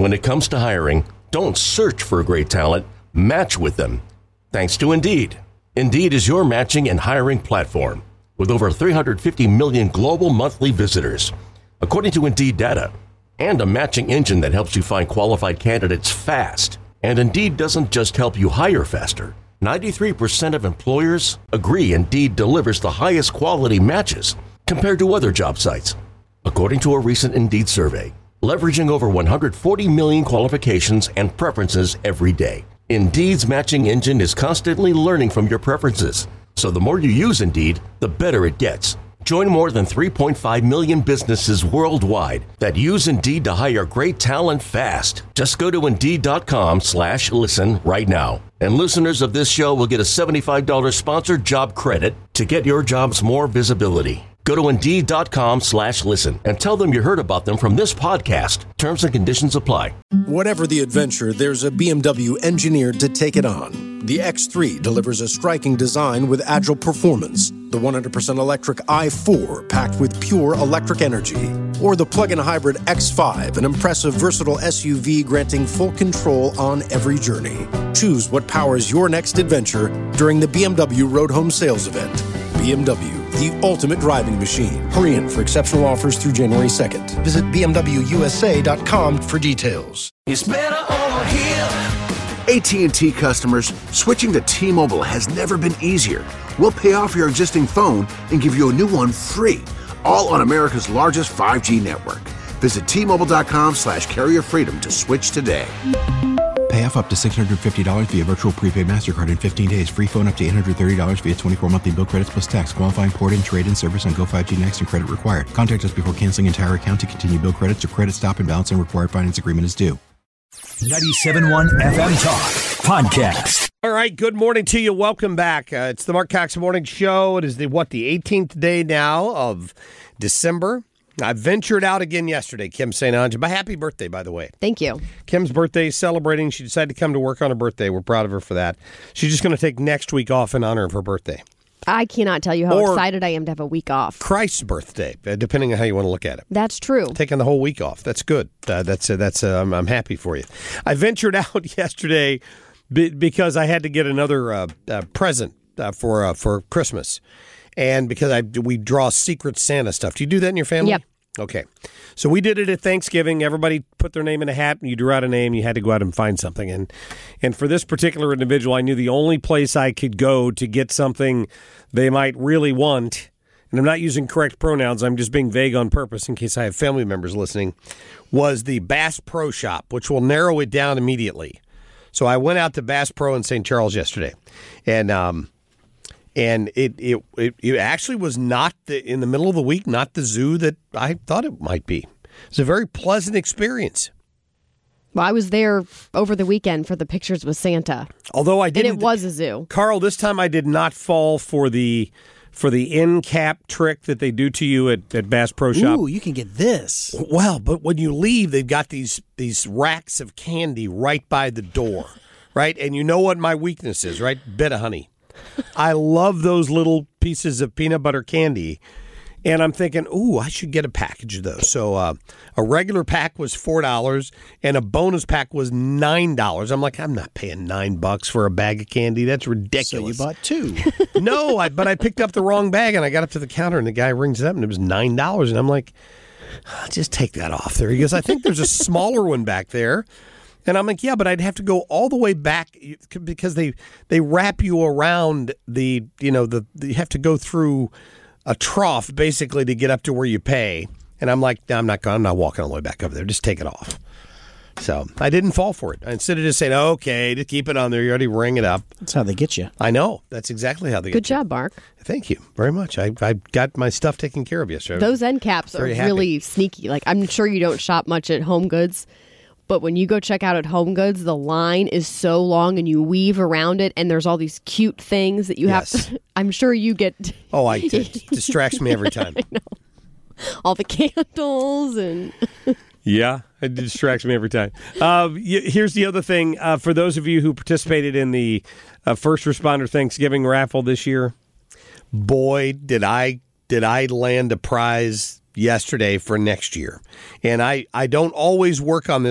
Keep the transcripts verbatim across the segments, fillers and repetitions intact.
when it comes to hiring, don't search for great talent, match with them. Thanks to Indeed. Indeed is your matching and hiring platform with over three hundred fifty million global monthly visitors, according to Indeed data, and a matching engine that helps you find qualified candidates fast. And Indeed doesn't just help you hire faster. ninety-three percent of employers agree Indeed delivers the highest quality matches compared to other job sites, according to a recent Indeed survey, leveraging over one hundred forty million qualifications and preferences every day. Indeed's matching engine is constantly learning from your preferences, so the more you use Indeed, the better it gets. Join more than three point five million businesses worldwide that use Indeed to hire great talent fast. Just go to Indeed.com slash listen right now. And listeners of this show will get a seventy-five dollars sponsored job credit to get your jobs more visibility. Go to Indeed.com slash listen and tell them you heard about them from this podcast. Terms and conditions apply. Whatever the adventure, there's a B M W engineered to take it on. The X three delivers a striking design with agile performance. The one hundred percent electric i four packed with pure electric energy. Or the plug-in hybrid X five, an impressive versatile S U V granting full control on every journey. Choose what powers your next adventure during the B M W Road Home Sales Event. B M W, the ultimate driving machine. Hurry in for exceptional offers through January second. Visit B M W U S A dot com for details. It's better over here. A T and T customers, switching to T-Mobile has never been easier. We'll pay off your existing phone and give you a new one free, all on America's largest five G network. Visit T-Mobile.com slash carrier freedom to switch today. Pay off up to six hundred fifty dollars via virtual prepaid MasterCard in fifteen days. Free phone up to eight hundred thirty dollars via twenty-four monthly bill credits plus tax. Qualifying port-in, trade-in service on Go five G Next and credit required. Contact us before canceling entire account to continue bill credits or credit stop and balance and required finance agreement is due. ninety-seven point one F M Talk Podcast. All right, good morning to you. Welcome back. Uh, it's the Mark Cox Morning Show. It is the, what, the eighteenth day now of December. I ventured out again yesterday, Kim Saint Ange. My happy birthday, by the way. Thank you. Kim's birthday is celebrating. She decided to come to work on her birthday. We're proud of her for that. She's just going to take next week off in honor of her birthday. I cannot tell you how Or excited I am to have a week off. Christ's birthday, uh, depending on how you want to look at it. That's true. Taking the whole week off. That's good. Uh, that's uh, that's. Uh, I'm, I'm happy for you. I ventured out yesterday be- because I had to get another uh, uh, present uh, for uh, for Christmas, and because I we draw Secret Santa stuff. Do you do that in your family? Yep. Okay. So we did it at Thanksgiving. Everybody put their name in a hat, and you drew out a name. You had to go out and find something. And and for this particular individual, I knew the only place I could go to get something they might really want, and I'm not using correct pronouns, I'm just being vague on purpose in case I have family members listening, was the Bass Pro Shop, which will narrow it down immediately. So I went out to Bass Pro in Saint Charles yesterday, and um, and it, it it it actually was not the, in the middle of the week, not the zoo that I thought it might be. It's a very pleasant experience. Well, I was there over the weekend for the pictures with Santa. Although I didn't, and it was a zoo. Carl, this time I did not fall for the for the end cap trick that they do to you at, at Bass Pro Shop. Ooh, you can get this. Well, but when you leave, they've got these these racks of candy right by the door, right? And you know what my weakness is, right? Bit of honey. I love those little pieces of peanut butter candy. And I'm thinking, ooh, I should get a package of those. So uh, a regular pack was four dollars, and a bonus pack was nine dollars. I'm like, I'm not paying nine bucks for a bag of candy. That's ridiculous. So you bought two. No, I, but I picked up the wrong bag, and I got up to the counter, and the guy rings it up, and it was nine dollars. And I'm like, oh, just take that off there. He goes, I think there's a smaller one back there. And I'm like, yeah, but I'd have to go all the way back because they they wrap you around the, you know, the you have to go through a trough basically to get up to where you pay. And I'm like, no, I'm not I'm not walking all the way back over there. Just take it off. So I didn't fall for it. Instead of just saying, okay, to keep it on there, you already ring it up. That's how they get you. I know. That's exactly how they Good get you. job, Mark. Thank you very much. I I got my stuff taken care of yesterday. Those end caps are Very happy. really sneaky. Like, I'm sure you don't shop much at Home Goods, but when you go check out at Home Goods, the line is so long and you weave around it, and there's all these cute things that you Yes. have to... I'm sure you get... Oh, I, it distracts me every time. I know. All the candles and... Yeah, it distracts me every time. Uh, y- here's the other thing. Uh, for those of you who participated in the uh, First Responder Thanksgiving raffle this year, boy, did I did I land a prize yesterday for next year. And I, I don't always work on this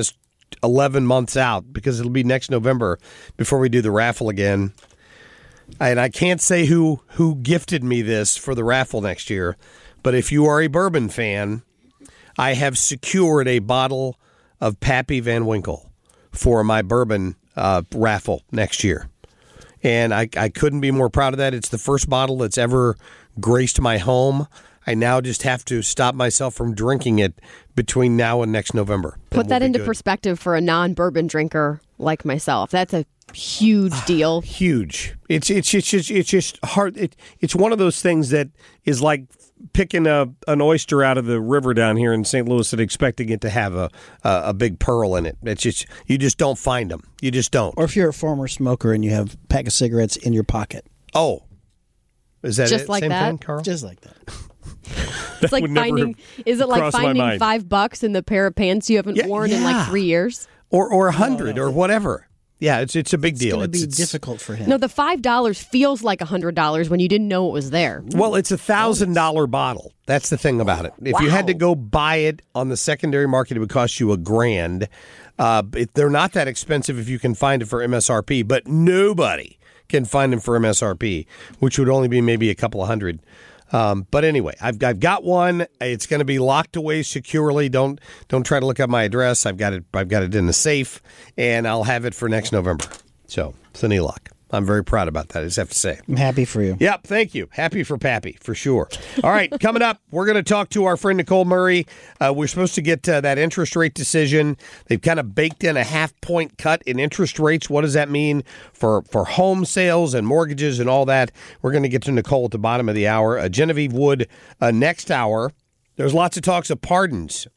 eleven months out because it'll be next November before we do the raffle again. And I can't say who, who gifted me this for the raffle next year, but if you are a bourbon fan, I have secured a bottle of Pappy Van Winkle for my bourbon uh, raffle next year. And I, I couldn't be more proud of that. It's the first bottle that's ever graced my home. I now just have to stop myself from drinking it between now and next November. Put that into perspective for a non-bourbon drinker like myself. That's a huge deal. Huge. It's it's it's just it's just hard. It, it's one of those things that is like picking a an oyster out of the river down here in Saint Louis and expecting it to have a a, a big pearl in it. It's just you just don't find them. You just don't. Or if you're a former smoker and you have a pack of cigarettes in your pocket. Oh, is that just it? like Same that? thing, Carl? Just like that. It's like finding. Is it like finding five bucks in the pair of pants you haven't yeah, worn yeah. in like three years, or or a hundred, no, no. or whatever. Yeah, it's it's a big it's deal. It's going to be it's, difficult for him. No, the five dollars feels like a hundred dollars when you didn't know it was there. Well, it's a thousand dollar bottle. That's the thing about it. If wow. you had to go buy it on the secondary market, it would cost you a grand. Uh, it, they're not that expensive if you can find it for M S R P, but nobody can find them for M S R P, which would only be maybe a couple of hundred. Um, but anyway, I've I've got one. It's going to be locked away securely. Don't don't try to look up my address. I've got it. I've got it in the safe, and I'll have it for next November. So it's any luck. I'm very proud about that. I just have to say. I'm happy for you. Yep, thank you. Happy for Pappy, for sure. All right, coming up, we're going to talk to our friend Nicole Murray. Uh, we're supposed to get uh, that interest rate decision. They've kind of baked in a half-point cut in interest rates. What does that mean for, for home sales and mortgages and all that? We're going to get to Nicole at the bottom of the hour. Uh, Genevieve Wood uh, next hour. There's lots of talks of pardons.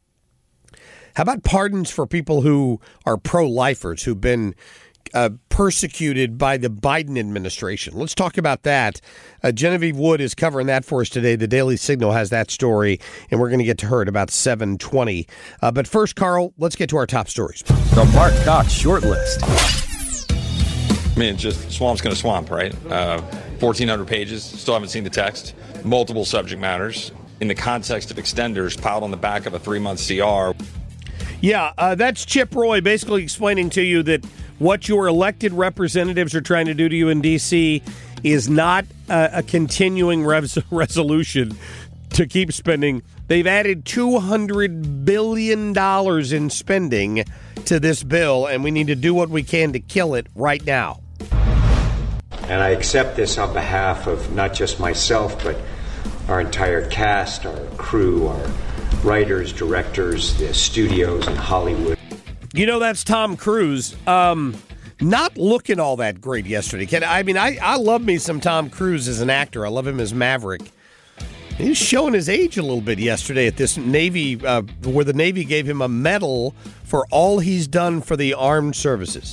How about pardons for people who are pro-lifers, who've been Uh, persecuted by the Biden administration? Let's talk about that. Uh, Genevieve Wood is covering that for us today. The Daily Signal has that story, and we're going to get to her at about seven twenty. Uh, but first, Carl, let's get to our top stories. The Mark Cox short list. I mean, it's just swamp's going to swamp, right? Uh, fourteen hundred pages. Still haven't seen the text. Multiple subject matters. In the context of extenders piled on the back of a three-month C R. Yeah, uh, that's Chip Roy basically explaining to you that what your elected representatives are trying to do to you in D C is not a, a continuing res- resolution to keep spending. They've added two hundred billion dollars in spending to this bill, and we need to do what we can to kill it right now. And I accept this on behalf of not just myself, but our entire cast, our crew, our writers, directors, the studios in Hollywood. You know, that's Tom Cruise. Um, not looking all that great yesterday. Can, I mean, I, I love me some Tom Cruise as an actor. I love him as Maverick. He was showing his age a little bit yesterday at this Navy, uh, where the Navy gave him a medal for all he's done for the armed services.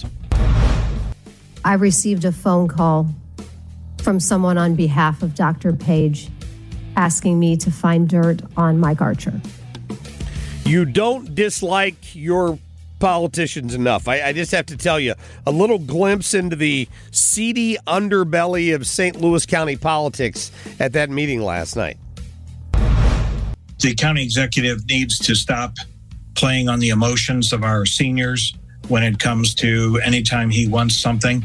I received a phone call from someone on behalf of Doctor Page asking me to find dirt on Mike Archer. You don't dislike your politicians enough. I, I just have to tell you, a little glimpse into the seedy underbelly of Saint Louis County politics at that meeting last night. The county executive needs to stop playing on the emotions of our seniors when it comes to anytime he wants something.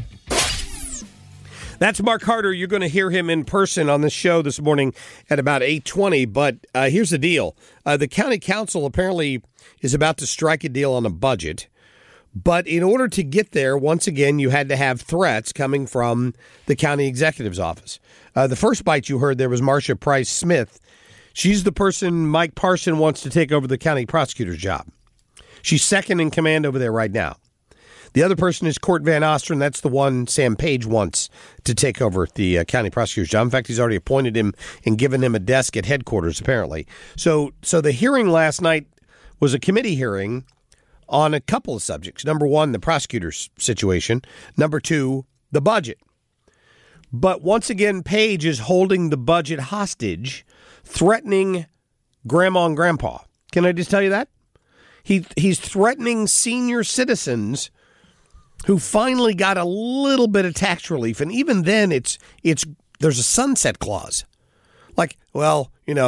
That's Mark Harder. You're going to hear him in person on the show this morning at about eight twenty. But uh, here's the deal. Uh, the county council apparently is about to strike a deal on a budget. But in order to get there, once again, you had to have threats coming from the county executive's office. Uh, the first bite you heard there was Marcia Price Smith. She's the person Mike Parson wants to take over the county prosecutor's job. She's second in command over there right now. The other person is Court Van Osteren. That's the one Sam Page wants to take over the uh, county prosecutor's job. In fact, he's already appointed him and given him a desk at headquarters, apparently. So, so the hearing last night was a committee hearing on a couple of subjects. Number one, the prosecutor's situation. Number two, the budget. But once again, Page is holding the budget hostage, threatening Grandma and Grandpa. Can I just tell you that? He he's threatening senior citizens who finally got a little bit of tax relief, and even then, it's it's there's a sunset clause. Like, well, you know,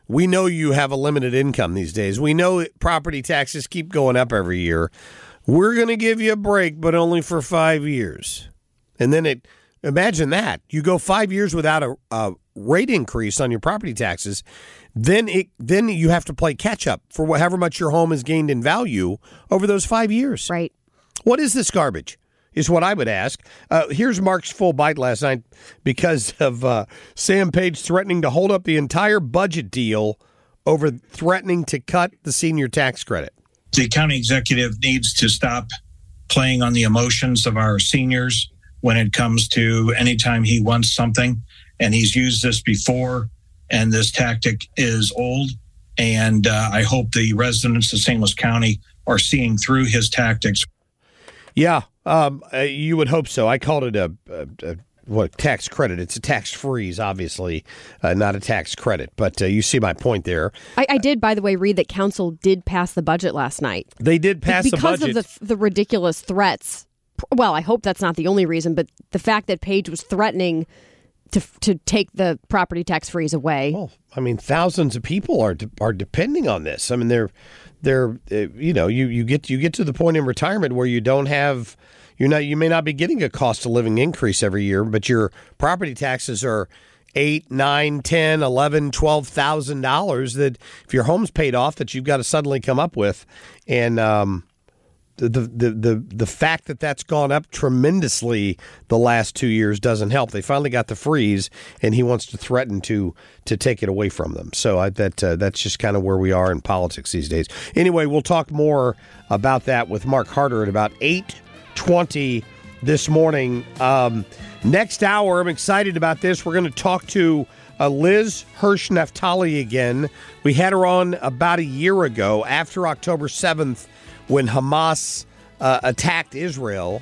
we know you have a limited income these days. We know property taxes keep going up every year. We're going to give you a break, but only for five years. And then it, imagine that. You go five years without a, a rate increase on your property taxes. Then it, then you have to play catch up for however much your home has gained in value over those five years. Right. What is this garbage? Is what I would ask. Uh, here's Mark's full bite last night because of uh, Sam Page threatening to hold up the entire budget deal over threatening to cut the senior tax credit. The county executive needs to stop playing on the emotions of our seniors when it comes to anytime he wants something. And he's used this before, and this tactic is old. And uh, I hope the residents of Saint Louis County are seeing through his tactics. Yeah, um, uh, you would hope so. I called it a, a, a what tax credit. It's a tax freeze, obviously, uh, not a tax credit. But uh, you see my point there. I, I did, by the way, read that council did pass the budget last night. They did pass because the budget. Because of the, the ridiculous threats. Well, I hope that's not the only reason, but the fact that Page was threatening to to take the property tax freeze away. Well, I mean, thousands of people are de- are depending on this. I mean, they're they're uh, you know you, you get you get to the point in retirement where you don't have you're not you may not be getting a cost of living increase every year, but your property taxes are eight, nine, ten, eleven, twelve thousand dollars that if your home's paid off that you've got to suddenly come up with, and um, the the the the fact that that's gone up tremendously the last two years doesn't help. They finally got the freeze, and he wants to threaten to to take it away from them. So I, that uh, that's just kind of where we are in politics these days. Anyway, we'll talk more about that with Mark Harder at about eight twenty this morning. Um, next hour, I'm excited about this. We're going to talk to uh, Liz Hirsch Naftali again. We had her on about a year ago after October seventh when Hamas uh, attacked Israel.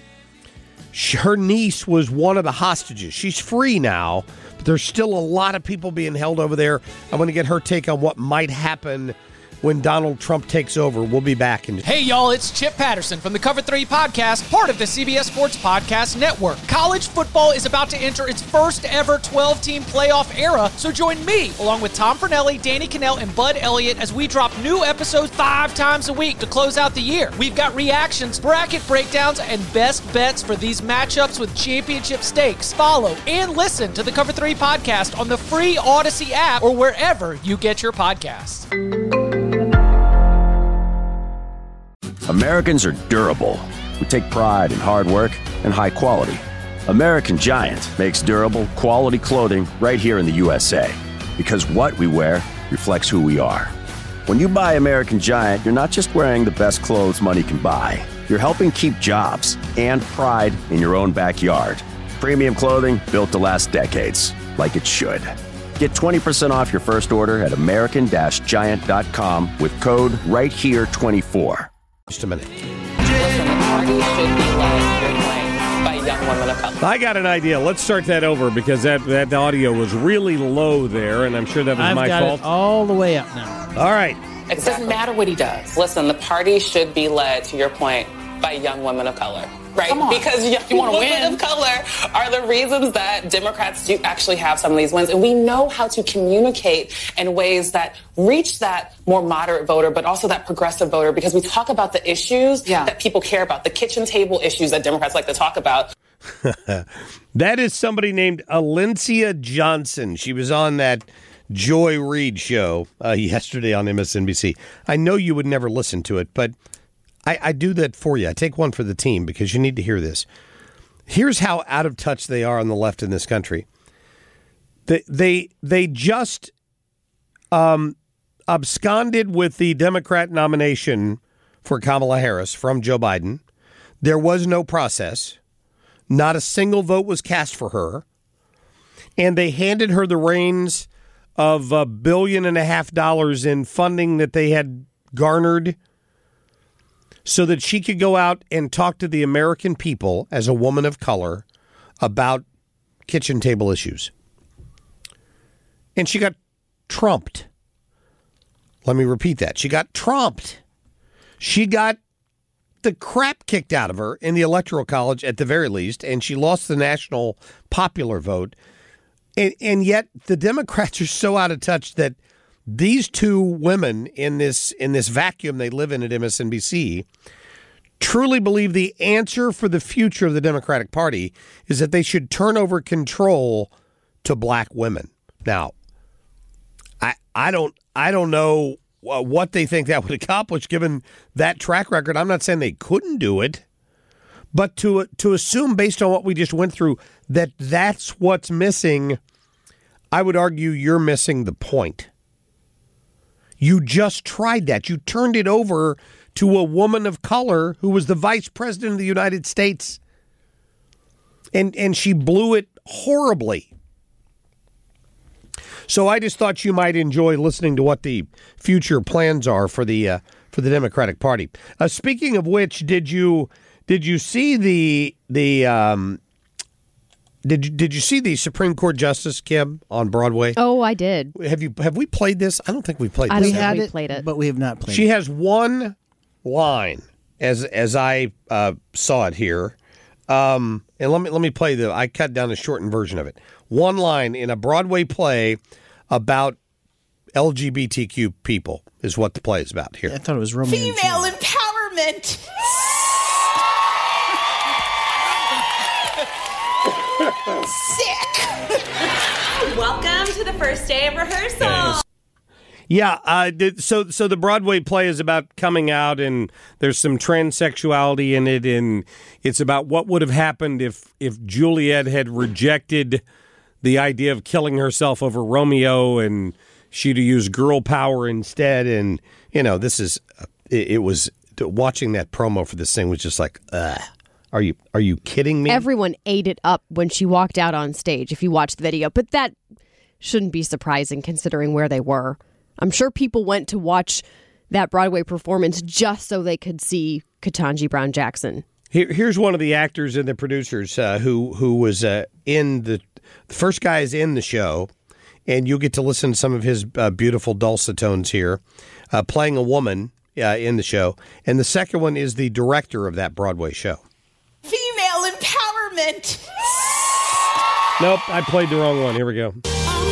She, her niece was one of the hostages. She's free now, but there's still a lot of people being held over there. I'm going to get her take on what might happen when Donald Trump takes over. We'll be back in. Hey, y'all, it's Chip Patterson from the Cover three podcast, part of the C B S Sports Podcast Network. College football is about to enter its first ever twelve-team playoff era, so join me, along with Tom Fornelli, Danny Cannell, and Bud Elliott, as we drop new episodes five times a week to close out the year. We've got reactions, bracket breakdowns, and best bets for these matchups with championship stakes. Follow and listen to the Cover three podcast on the free Odyssey app or wherever you get your podcasts. Americans are durable. We take pride in hard work and high quality. American Giant makes durable, quality clothing right here in the U S A. Because what we wear reflects who we are. When you buy American Giant, you're not just wearing the best clothes money can buy. You're helping keep jobs and pride in your own backyard. Premium clothing built to last decades, like it should. Get twenty percent off your first order at American Giant dot com with code right here twenty-four. Just a minute. Listen, the party should be led your way by young women of color. I got an idea. Let's start that over because that, that audio was really low there, and I'm sure that was I've my got fault. It all the way up now. All right. It doesn't matter what he does. Listen, the party should be led, to your point, by young women of color. Right? Come on. Because young You wanna women win. of color are the reasons that Democrats do actually have some of these wins. And we know how to communicate in ways that reach that more moderate voter, but also that progressive voter, because we talk about the issues Yeah. that people care about, the kitchen table issues that Democrats like to talk about. That is somebody named Alencia Johnson. She was on that Joy Reid show uh, yesterday on M S N B C. I know you would never listen to it, but I, I do that for you. I take one for the team because you need to hear this. Here's how out of touch they are on the left in this country. They they they just um, absconded with the Democrat nomination for Kamala Harris from Joe Biden. There was no process. Not a single vote was cast for her. And they handed her the reins of a billion and a half dollars in funding that they had garnered so that she could go out and talk to the American people as a woman of color about kitchen table issues. And she got trumped. Let me repeat that. She got trumped. She got the crap kicked out of her in the Electoral College at the very least, and she lost the national popular vote. And, and yet the Democrats are so out of touch that these two women in this in this vacuum they live in at M S N B C truly believe the answer for the future of the Democratic Party is that they should turn over control to black women. Now, I I don't I don't know what they think that would accomplish given that track record. I'm not saying they couldn't do it, but to to assume based on what we just went through that that's what's missing, I would argue you're missing the point. You just tried that. You turned it over to a woman of color who was the vice president of the United States. And and she blew it horribly. So I just thought you might enjoy listening to what the future plans are for the uh, for the Democratic Party. Uh, speaking of which, did you did you see the the um, did you did you see the Supreme Court Justice, Kim, on Broadway? Oh, I did. Have you have we played this? I don't think we played I this. don't We think had we it, played it, but we have not played She it. has one line as as I uh, saw it here. Um, and let me let me play the I cut down a shortened version of it. One line in a Broadway play about L G B T Q people is what the play is about here. I thought it was Romeo and Female Juliet. empowerment. Sick. Welcome to the first day of rehearsal. Yeah, uh, th- so so the Broadway play is about coming out, and there's some transsexuality in it, and it's about what would have happened if if Juliet had rejected the idea of killing herself over Romeo, and she'd use girl power instead. And you know, this is it, it was watching that promo for this thing was just like, ugh. Are you are you kidding me? Everyone ate it up when she walked out on stage, if you watch the video. But that shouldn't be surprising considering where they were. I'm sure people went to watch that Broadway performance just so they could see Ketanji Brown Jackson. Here, here's one of the actors and the producers uh, who who was uh, in the, the first guy is in the show, and you'll get to listen to some of his uh, beautiful dulcet tones here, uh, playing a woman uh, in the show. And the second one is the director of that Broadway show. Female empowerment. Nope, I played the wrong one. Here we go.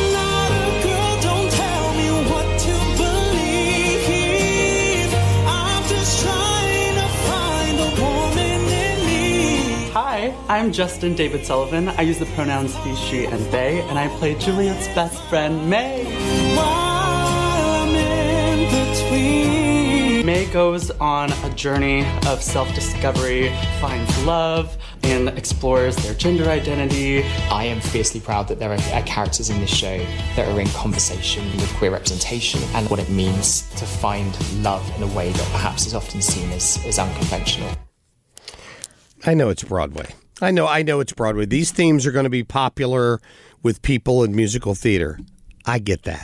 Hi, I'm Justin David Sullivan. I use the pronouns he, she, and they, and I play Juliet's best friend, May. While I'm in between. May goes on a journey of self-discovery, finds love, and explores their gender identity. I am fiercely proud that there are characters in this show that are in conversation with queer representation and what it means to find love in a way that perhaps is often seen as, as unconventional. I know it's Broadway. I know I know it's Broadway. These themes are going to be popular with people in musical theater. I get that.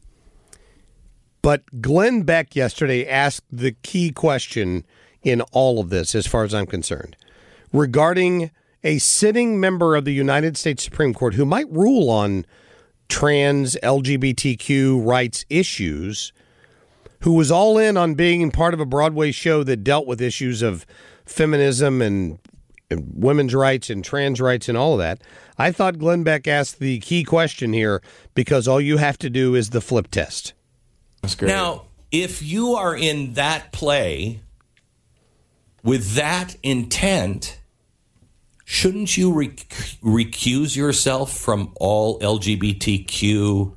But Glenn Beck yesterday asked the key question in all of this, as far as I'm concerned, regarding a sitting member of the United States Supreme Court who might rule on trans L G B T Q rights issues, who was all in on being part of a Broadway show that dealt with issues of feminism and, and women's rights and trans rights and all of that. I thought Glenn Beck asked the key question here because all you have to do is the flip test. That's great. Now, if you are in that play with that intent, shouldn't you rec- recuse yourself from all L G B T Q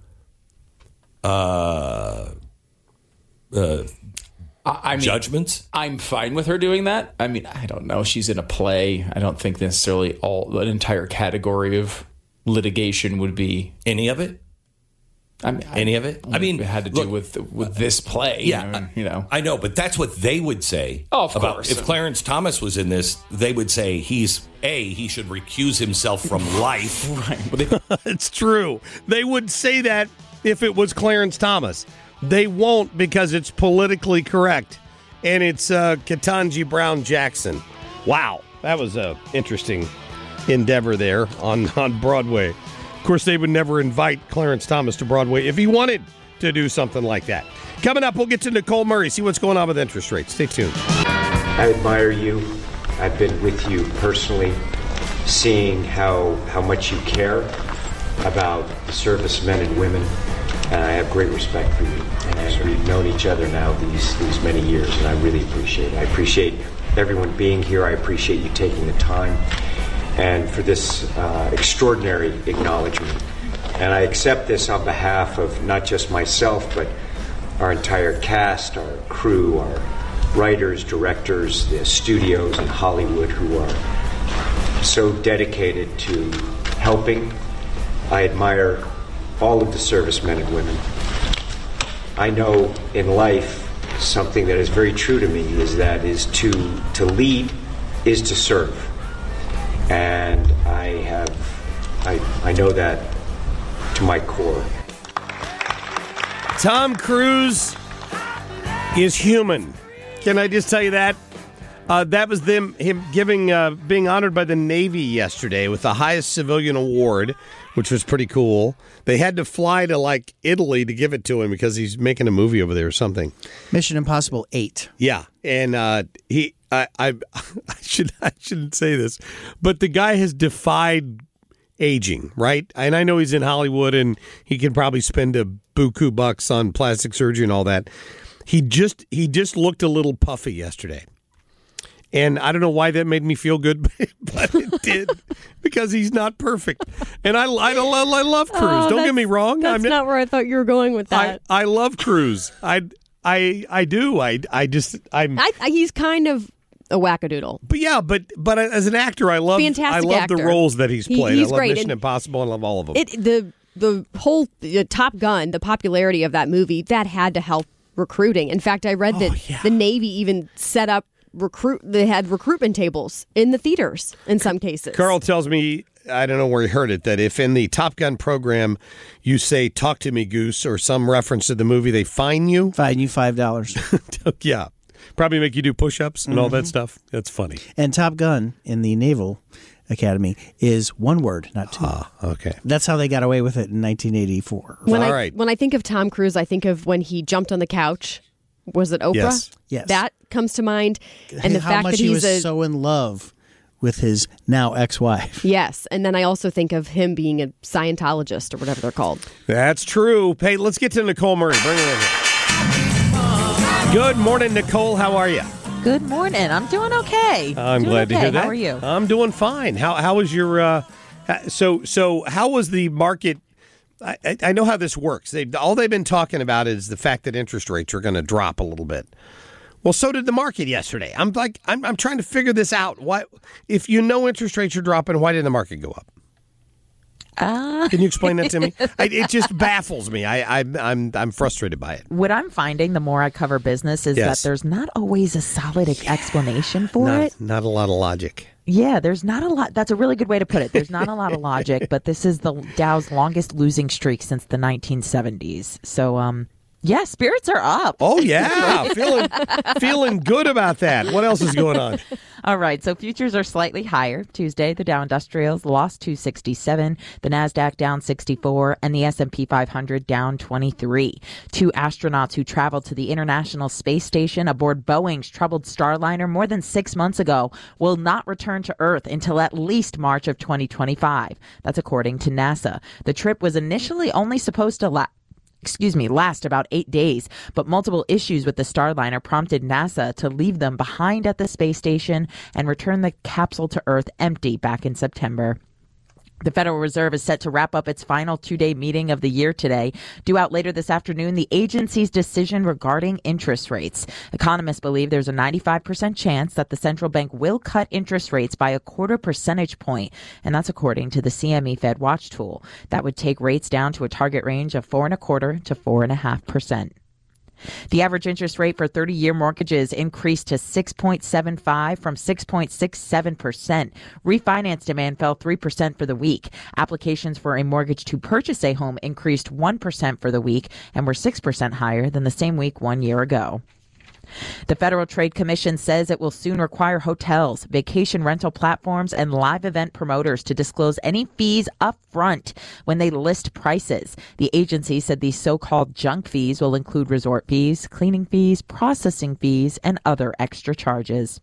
uh, uh I mean, judgments? I'm fine with her doing that. I mean, I don't know. She's in a play. I don't think necessarily all an entire category of litigation would be any of it. I mean, any I, of it. I mean, it had to do look, with with this play. Yeah, you know, you know. I know, but that's what they would say. Oh, of about, course. If Clarence Thomas was in this, they would say he's a he should recuse himself from life. Right. Well, they, it's true. They would say that if it was Clarence Thomas. They won't because it's politically correct, and it's uh, Ketanji Brown Jackson. Wow, that was an interesting endeavor there on, on Broadway. Of course, they would never invite Clarence Thomas to Broadway if he wanted to do something like that. Coming up, we'll get to Nicole Murray, see what's going on with interest rates. Stay tuned. I admire you. I've been with you personally, seeing how how much you care about the servicemen and women and I have great respect for you. And we've known each other now these, these many years, and I really appreciate it. I appreciate everyone being here. I appreciate you taking the time and for this uh, extraordinary acknowledgement. And I accept this on behalf of not just myself, but our entire cast, our crew, our writers, directors, the studios in Hollywood who are so dedicated to helping. I admire all of the servicemen and women. I know in life something that is very true to me is that is to to lead is to serve. And I have I I know that to my core. Tom Cruise is human. Can I just tell you that? Uh, that was them him giving uh, being honored by the Navy yesterday with the highest civilian award, which was pretty cool. They had to fly to like Italy to give it to him because he's making a movie over there or something. Mission Impossible eight. Yeah, and uh, he I, I I should I shouldn't say this, but the guy has defied aging, right? And I know he's in Hollywood and he can probably spend a buku bucks on plastic surgery and all that. He just he just looked a little puffy yesterday. And I don't know why that made me feel good, but it did because he's not perfect. And I, I, I love Cruise. Oh, don't get me wrong. That's I'm not where I thought you were going with that. I, I love Cruise. I, I, I do. I, I just I'm. I, I, he's kind of a wackadoodle. But yeah, but but as an actor, I love Fantastic I love actor. the roles that he's He- played. he's I love great. Mission And Impossible. I love all of them. It the the whole uh, Top Gun, the popularity of that movie, that had to help recruiting. In fact, I read that the Navy even set up recruit. They had recruitment tables in the theaters in some cases. Carl tells me, I don't know where he heard it, that if in the Top Gun program you say "Talk to me, Goose" or some reference to the movie, they fine you. Fine you five dollars. Yeah, probably make you do push-ups and all that stuff. That's funny. And Top Gun in the Naval Academy is one word, not two. Ah, okay. That's how they got away with it in nineteen eighty-four. When All I right. when I think of Tom Cruise, I think of when he jumped on the couch. Was it Oprah? Yes. Yes. That comes to mind, and the how fact much that he he's was a so in love with his now ex-wife. yes, and then I also think of him being a Scientologist or whatever they're called. That's true. Hey, let's get to Nicole Murray. Bring her in here. Good morning, Nicole. How are you? Good morning. I'm doing okay. I'm doing glad to okay. hear that. How are you? I'm doing fine. How how was your uh, ha- so so how was the market? I, I- I know how this works. They all they've been talking about is the fact that interest rates are going to drop a little bit. Well, so did the market yesterday. I'm like I'm I'm trying to figure this out. Why, if you know interest rates are dropping, why did the market go up? Uh, Can you explain that to me? I, it just baffles me. I, I I'm I'm frustrated by it. what I'm finding the more I cover business is Yes. that there's not always a solid ex- explanation for Not, it. not a lot of logic. Yeah, there's not a lot. That's a really good way to put it. There's not a lot of logic, but this is the Dow's longest losing streak since the nineteen seventies. So, um, yeah, spirits are up. Oh yeah, feeling feeling good about that. What else is going on? All right, so futures are slightly higher. Tuesday, the Dow Industrials lost two sixty-seven, the Nasdaq down sixty-four, and the S and P five hundred down twenty-three. Two astronauts who traveled to the International Space Station aboard Boeing's troubled Starliner more than six months ago will not return to Earth until at least March of twenty twenty-five. That's according to NASA. The trip was initially only supposed to last excuse me, last about eight days, but multiple issues with the Starliner prompted NASA to leave them behind at the space station and return the capsule to Earth empty back in September. The Federal Reserve is set to wrap up its final two-day meeting of the year today. Due out later this afternoon, the agency's decision regarding interest rates. Economists believe there's a ninety-five percent chance that the central bank will cut interest rates by a quarter percentage point, and that's according to the C M E Fed Watch tool. That would take rates down to a target range of four and a quarter to four and a half percent. The average interest rate for thirty-year mortgages increased to six point seven five from six point six seven percent. Refinance demand fell three percent for the week. Applications for a mortgage to purchase a home increased one percent for the week and were six percent higher than the same week one year ago. The Federal Trade Commission says it will soon require hotels, vacation rental platforms, and live event promoters to disclose any fees up front when they list prices. The agency said these so-called junk fees will include resort fees, cleaning fees, processing fees, and other extra charges.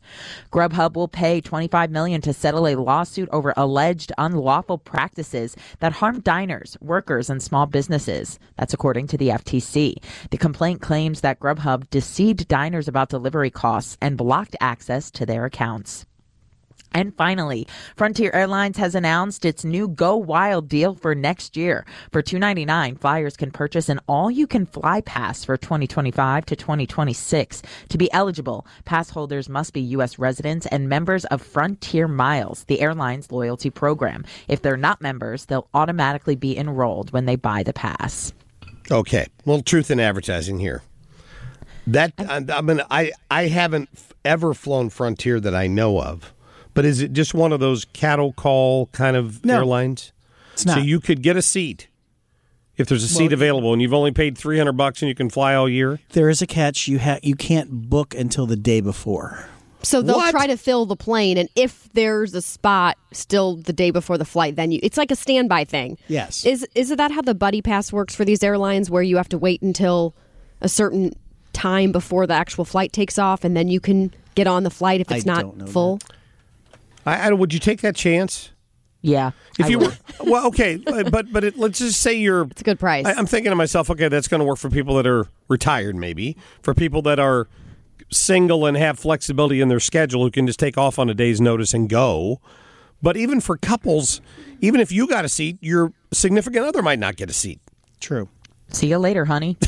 Grubhub will pay twenty-five million dollars to settle a lawsuit over alleged unlawful practices that harm diners, workers, and small businesses. That's according to the F T C. The complaint claims that Grubhub deceived diners about delivery costs and blocked access to their accounts. And finally, Frontier Airlines has announced its new Go Wild deal for next year. For two dollars and ninety-nine cents, flyers can purchase an all-you-can-fly pass for twenty twenty-five to twenty twenty-six. To be eligible, pass holders must be U S residents and members of Frontier Miles, the airline's loyalty program. If they're not members, they'll automatically be enrolled when they buy the pass. Okay, a little truth in advertising here. That I, I mean, I I haven't ever flown Frontier that I know of. But is it just one of those cattle call kind of no, airlines? It's not. So you could get a seat if there's a seat well, available, and you've only paid three hundred bucks, and you can fly all year. There is a catch. You ha- you can't book until the day before. So they'll What? try to fill the plane, and if there's a spot still the day before the flight, then you it's like a standby thing. Yes. Is is that how the buddy pass works for these airlines, where you have to wait until a certain time before the actual flight takes off, and then you can get on the flight if it's I not don't know full? that. I, I, would you take that chance? Yeah. If I you would. were well, okay, but but it, let's just say you're. It's a good price. I, I'm thinking to myself, okay, that's going to work for people that are retired, maybe for people that are single and have flexibility in their schedule who can just take off on a day's notice and go. But even for couples, even if you got a seat, your significant other might not get a seat. True. See you later, honey.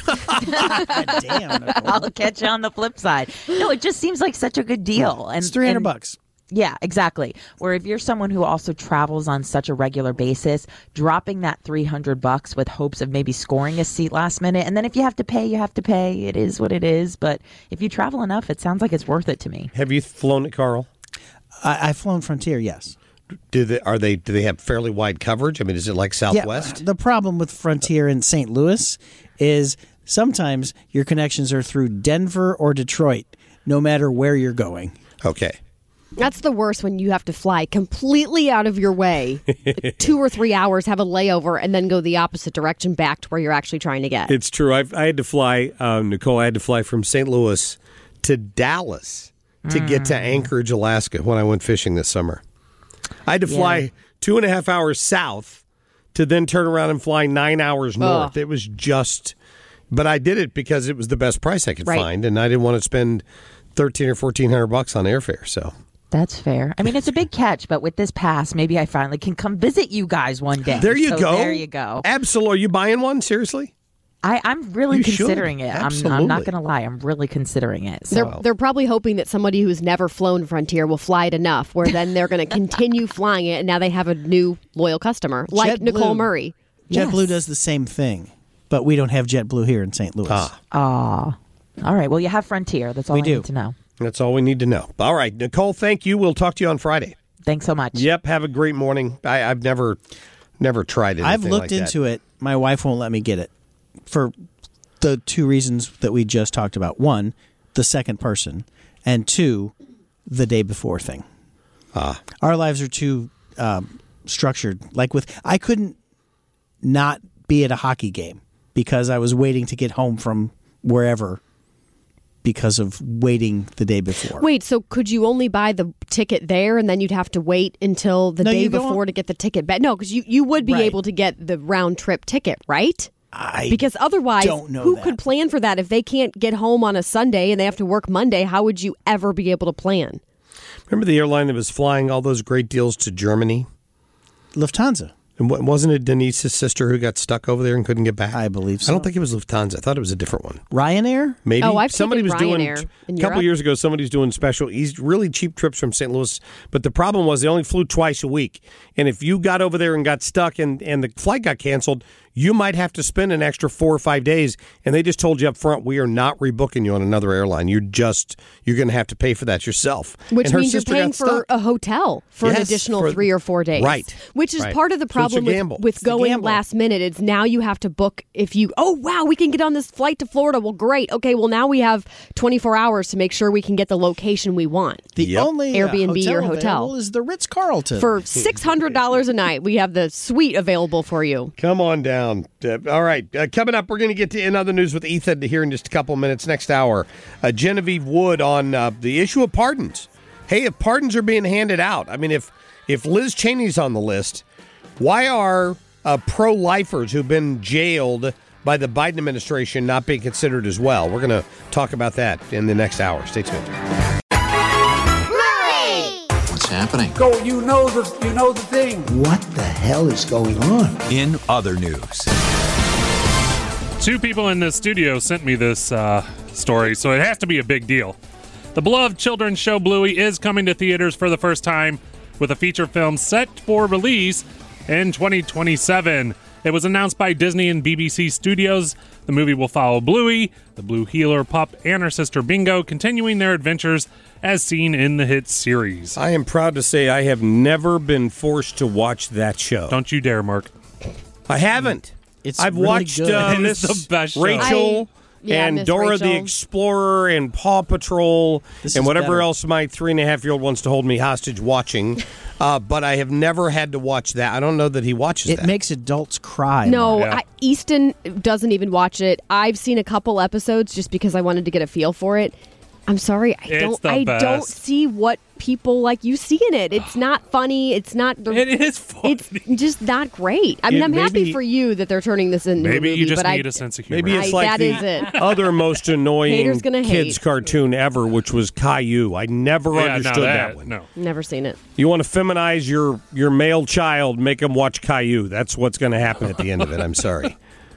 Damn, Nicole. I'll catch you on the flip side. No, it just seems like such a good deal. And It's three hundred and- bucks. Yeah, exactly. Or if you're someone who also travels on such a regular basis, dropping that three hundred bucks with hopes of maybe scoring a seat last minute. And then if you have to pay, you have to pay. It is what it is. But if you travel enough, it sounds like it's worth it to me. Have you flown it, Carl? I, I've flown Frontier, yes. Do they are they do they have fairly wide coverage? I mean, is it like Southwest? Yeah, the problem with Frontier in Saint Louis is sometimes your connections are through Denver or Detroit, no matter where you're going. Okay. That's the worst, when you have to fly completely out of your way, like two or three hours, have a layover, and then go the opposite direction back to where you're actually trying to get. It's true. I've, I had to fly, um, Nicole, I had to fly from Saint Louis to Dallas to get to Anchorage, Alaska when I went fishing this summer. I had to fly Yeah. two and a half hours south to then turn around and fly nine hours north. It was just, but I did it because it was the best price I could Right. find, and I didn't want to spend thirteen or fourteen hundred bucks on airfare. So That's fair. I mean, it's a big catch, but with this pass, maybe I finally can come visit you guys one day. there you So go. There you go. Absolutely. Are you buying one? Seriously? I, I'm really You should. considering it. I'm, I'm Absolutely. not going to lie. I'm really considering it. So. They're, they're probably hoping that somebody who's never flown Frontier will fly it enough where then they're going to continue flying it, and now they have a new loyal customer, like JetBlue. Nicole Murray. JetBlue Yes. does the same thing, but we don't have JetBlue here in Saint Louis. Ah, Aw. All right. Well, you have Frontier. That's all We I do. need to know. that's all we need to know. All right, Nicole, thank you. We'll talk to you on Friday. Thanks so much. Yep, have a great morning. I, I've never never tried it. I've looked into it. My wife won't let me get it for the two reasons that we just talked about. One, the second person, and two, the day before thing. Ah. Our lives are too um, structured. Like with, I couldn't not be at a hockey game because I was waiting to get home from wherever because of waiting the day before. Wait, so could you only buy the ticket there, and then you'd have to wait until the No, day you don't- before to get the ticket back? No, because you, you would be Right. able to get the round trip ticket, right? I Because otherwise, don't know who that. could plan for that? If they can't get home on a Sunday and they have to work Monday, how would you ever be able to plan? Remember the airline that was flying all those great deals to Germany? Lufthansa. And wa- wasn't it Denise's sister who got stuck over there and couldn't get back? I believe so. I don't think it was Lufthansa. I thought it was a different one. Ryanair? Maybe Oh, I've somebody taken was doing Ryanair in a couple Europe. years ago. Somebody's doing special, easy, really cheap trips from Saint Louis. But the problem was they only flew twice a week, and if you got over there and got stuck and and the flight got canceled, you might have to spend an extra four or five days. And they just told you up front, we are not rebooking you on another airline. You're just you're going to have to pay for that yourself. Which And her means you're sister paying got for stuck. a hotel for an Yes, additional for- three or four days. Right. Which is Right. part of the So it's a problem with, gamble. with It's the going gamble. last minute. It's now you have to book if you, oh, wow, we can get on this flight to Florida. Well, great. Okay, well, now we have twenty-four hours to make sure we can get the location we want. The Yep. only uh, Airbnb hotel or hotel. available is the Ritz-Carlton. For six hundred dollars a night, we have the suite available for you. Come on down. Uh, all right. Uh, coming up, we're going to get to in other news with Ethan here in just a couple minutes. Next hour, uh, Genevieve Wood on uh, the issue of pardons. Hey, if pardons are being handed out, I mean, if if Liz Cheney's on the list, why are uh, pro-lifers who've been jailed by the Biden administration not being considered as well? We're going to talk about that in the next hour. Stay tuned. What's happening? Go, you know the you know the thing. What the hell is going on? In other news, two people in the studio sent me this uh, story, so it has to be a big deal. The beloved children's show Bluey is coming to theaters for the first time with a feature film set for release in twenty twenty-seven. It was announced by Disney and B B C Studios. The movie will follow Bluey, the blue heeler pup, and her sister Bingo, continuing their adventures as seen in the hit series. I am proud to say I have never been forced to watch that show. Don't you dare, Mark. I haven't. It's I've really watched good. uh, It is Miss the best show. Rachel I- yeah, and Miss Dora Rachel. the Explorer and Paw Patrol This and is whatever better. else my three and a half year old wants to hold me hostage watching. uh, but I have never had to watch that. I don't know that he watches It that. makes adults cry. No, Mark. I, Easton doesn't even watch it. I've seen a couple episodes just because I wanted to get a feel for it. I'm sorry, I It's don't. the I best. don't see what people like you see in it. It's not funny. It's not. It is funny. It's just not great. I mean, It I'm happy maybe- for you that they're turning this into Maybe a movie. you just but need I, a sense of humor. Maybe it's I- like that the is it. other most annoying Haters gonna kids hate. cartoon ever, which was Caillou. I never Yeah, no, understood that, that, one. no. Never seen it. You want to feminize your, your male child, make him watch Caillou. That's what's going to happen at the end of it. I'm sorry.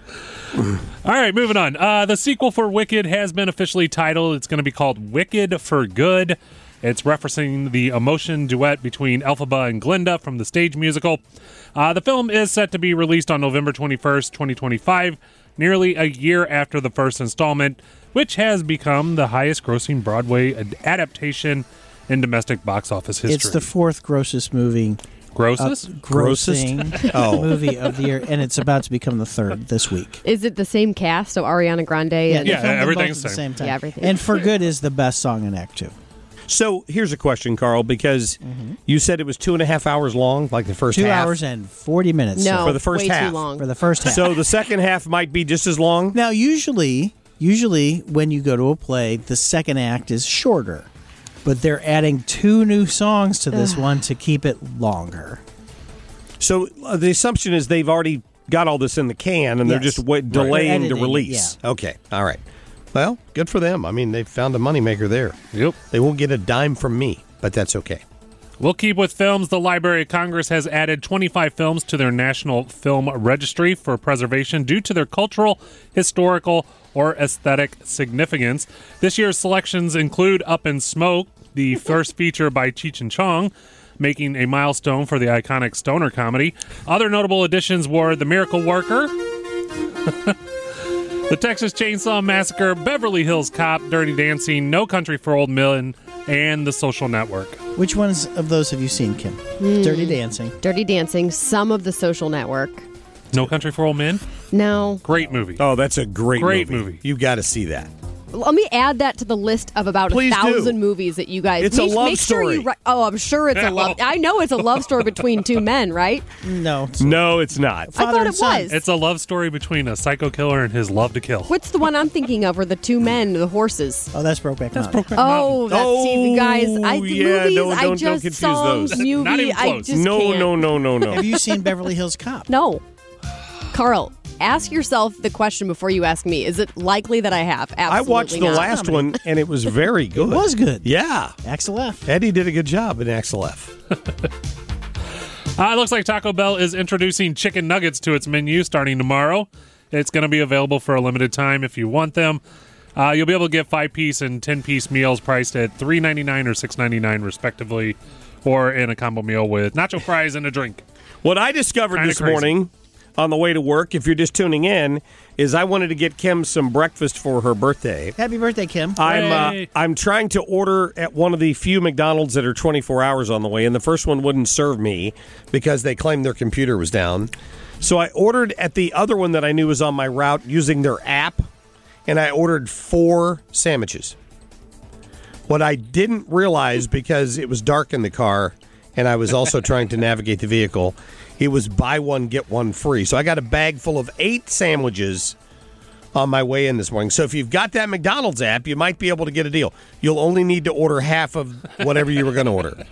All right, moving on. Uh, the sequel for Wicked has been officially titled. It's going to be called Wicked for Good. It's referencing the emotion duet between Elphaba and Glinda from the stage musical. Uh, the film is set to be released on November twenty-first, twenty twenty-five, nearly a year after the first installment, which has become the highest-grossing Broadway ad- adaptation in domestic box office history. It's the fourth grossest movie. Grossest? Uh, grossing Grossest? Oh. movie of the year, and it's about to become the third this week. Is it the same cast? So Ariana Grande and they filmed them both everything's at the same. same time. Yeah, everything. And For Good is the best song in Act Two. So here's a question, Carl, because you said it was two and a half hours long, like the first Two half. hours and forty minutes. No, for the first way half. too long. For the first half. So the second half might be just as long? Now, usually, usually when you go to a play, the second act is shorter, but they're adding two new songs to this one to keep it longer. So uh, the assumption is they've already got all this in the can, and they're Yes. just wait, Right. delaying They're the editing it, release. Okay, all right. Well, good for them. I mean, they found a moneymaker there. Yep. They won't get a dime from me, but that's okay. We'll keep with films. The Library of Congress has added twenty-five films to their National Film Registry for preservation due to their cultural, historical, or aesthetic significance. This year's selections include Up in Smoke, the first feature by Cheech and Chong, making a milestone for the iconic stoner comedy. Other notable additions were The Miracle Worker, The Texas Chainsaw Massacre, Beverly Hills Cop, Dirty Dancing, No Country for Old Men, and The Social Network. Which ones of those have you seen, Kim? Hmm. Dirty Dancing. Dirty Dancing, some of The Social Network. No Country for Old Men? No. Great movie. Oh, that's a great, Great movie. movie. You got to see that. Let me add that to the list of about Please a do. thousand movies that you guys. It's a make, love make sure story. you ri- oh, I'm sure it's a love. I know it's a love story between two men, right? No. No, it's not. I thought it was. It's a love story between a psycho killer and his love to kill. What's the one I'm thinking of? Where the two men, the horses. Oh, that's Brokeback Mountain. Oh, that's see, guys. I the yeah, movies. don't- I don't- don't just confuse songs, those. movie. Not even I close. just No, can't. no, no, no, no. Have you seen Beverly Hills Cop? No. Carl, ask yourself the question before you ask me. Is it likely that I have? Absolutely I watched the not. last one, and it was very good. It was good. Yeah. Axel F. Eddie did a good job in Axel F. Uh, it looks like Taco Bell is introducing chicken nuggets to its menu starting tomorrow. It's going to be available for a limited time if you want them. Uh, you'll be able to get five-piece and ten-piece meals priced at three ninety-nine or six ninety-nine respectively, or in a combo meal with nacho fries and a drink. What I discovered Kinda this crazy. morning on the way to work, if you're just tuning in, is I wanted to get Kim some breakfast for her birthday. Happy birthday, Kim. I'm uh, Hey. I'm trying to order at one of the few McDonald's that are twenty-four hours on the way, and the first one wouldn't serve me because they claimed their computer was down. So I ordered at the other one that I knew was on my route using their app, and I ordered four sandwiches. What I didn't realize, because it was dark in the car and I was also trying to navigate the vehicle, it was buy one, get one free. So I got a bag full of eight sandwiches on my way in this morning. So if you've got that McDonald's app, you might be able to get a deal. You'll only need to order half of whatever you were going to order.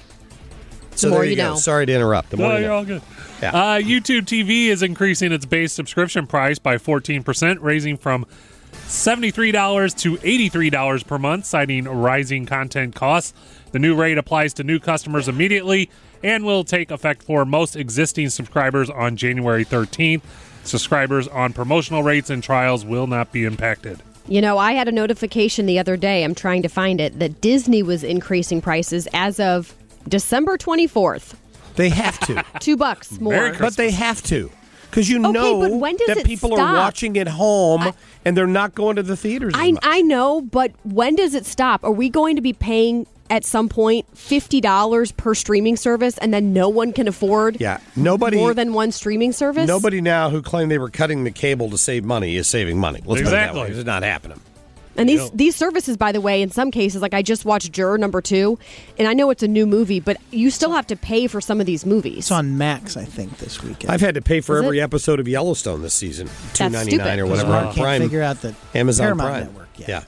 So the more there you, you go. know. Sorry to interrupt. The more No, you you're know. all good. Yeah. Uh, YouTube T V is increasing its base subscription price by fourteen percent, raising from seventy-three dollars to eighty-three dollars per month, citing rising content costs. The new rate applies to new customers immediately and will take effect for most existing subscribers on January thirteenth. Subscribers on promotional rates and trials will not be impacted. You know, I had a notification the other day, I'm trying to find it, that Disney was increasing prices as of December twenty-fourth. They have to. Two bucks more. But they have to. Because you Okay, know but when does that it people stop? are watching at home I- and they're not going to the theaters as I, much. I know, but when does it stop? Are we going to be paying at some point fifty dollars per streaming service and then no one can afford Yeah, nobody more than one streaming service? Nobody now who claimed they were cutting the cable to save money is saving money. Let's put it that Exactly. way. It's not happening. And these these services, by the way, in some cases, like I just watched Juror number two, and I know it's a new movie, but you still have to pay for some of these movies. It's on Max, I think, this weekend. I've had to pay for Is every it? episode of Yellowstone this season. two That's ninety-nine stupid. or whatever. I on can't Prime. figure out that Amazon Paramount Prime. Network. Yeah.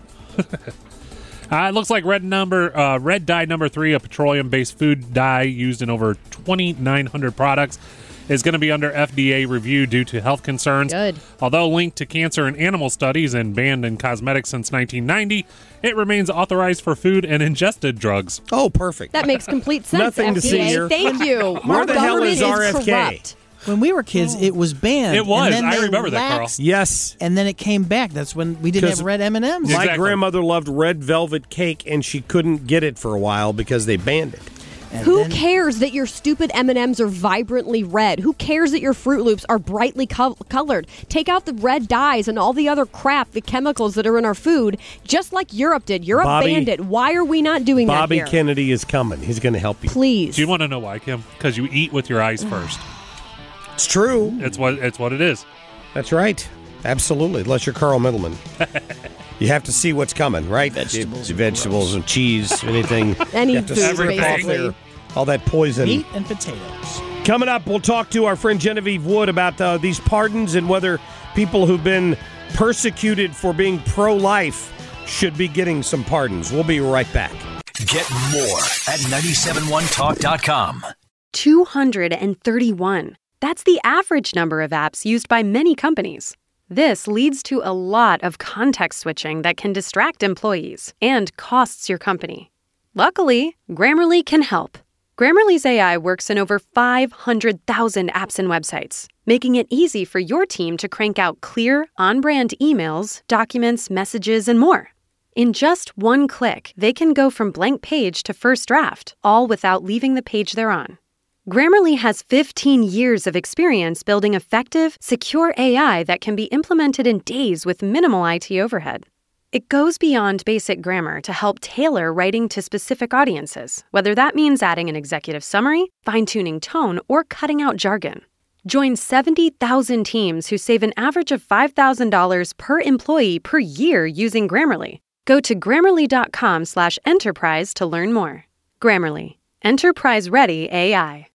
Uh, it looks like red number, uh, red dye number three, a petroleum-based food dye used in over twenty-nine hundred products, is going to be under F D A review due to health concerns. Good. Although linked to cancer in animal studies and banned in cosmetics since nineteen ninety, it remains authorized for food and ingested drugs. Oh, perfect. That makes complete sense. Nothing to F D A. see here. Thank you. Where Our the hell government is R F K? corrupt. When we were kids, it was banned. It was. And then I they remember that, Carl. laxed, Yes. And then it came back. That's when we didn't 'Cause have red M and M's. My Exactly. grandmother loved red velvet cake, and she couldn't get it for a while because they banned it. And Who then- cares that your stupid M and M's are vibrantly red? Who cares that your Fruit Loops are brightly co- colored? Take out the red dyes and all the other crap, the chemicals that are in our food, just like Europe did. Europe Bobby- banned it. Why are we not doing Bobby that here? Kennedy is coming. He's going to help you. Please. Do you want to know why, Kim? Because you eat with your eyes first. It's true. It's what it's what it is. That's right. Absolutely. Unless you're Carl Middleman. You have to see what's coming, right? Vegetables You- and vegetables and cheese, anything. Any You have to food, strip off basically. there, all that poison. Meat and potatoes. Coming up, we'll talk to our friend Genevieve Wood about uh, these pardons and whether people who've been persecuted for being pro-life should be getting some pardons. We'll be right back. Get more at nine seven one talk dot com. two hundred thirty-one. That's the average number of apps used by many companies. This leads to a lot of context switching that can distract employees and costs your company. Luckily, Grammarly can help. Grammarly's A I works in over five hundred thousand apps and websites, making it easy for your team to crank out clear, on-brand emails, documents, messages, and more. In just one click, they can go from blank page to first draft, all without leaving the page they're on. Grammarly has fifteen years of experience building effective, secure A I that can be implemented in days with minimal I T overhead. It goes beyond basic grammar to help tailor writing to specific audiences, whether that means adding an executive summary, fine-tuning tone, or cutting out jargon. Join seventy thousand teams who save an average of five thousand dollars per employee per year using Grammarly. Go to grammarly.com slash enterprise to learn more. Grammarly. Enterprise-ready A I.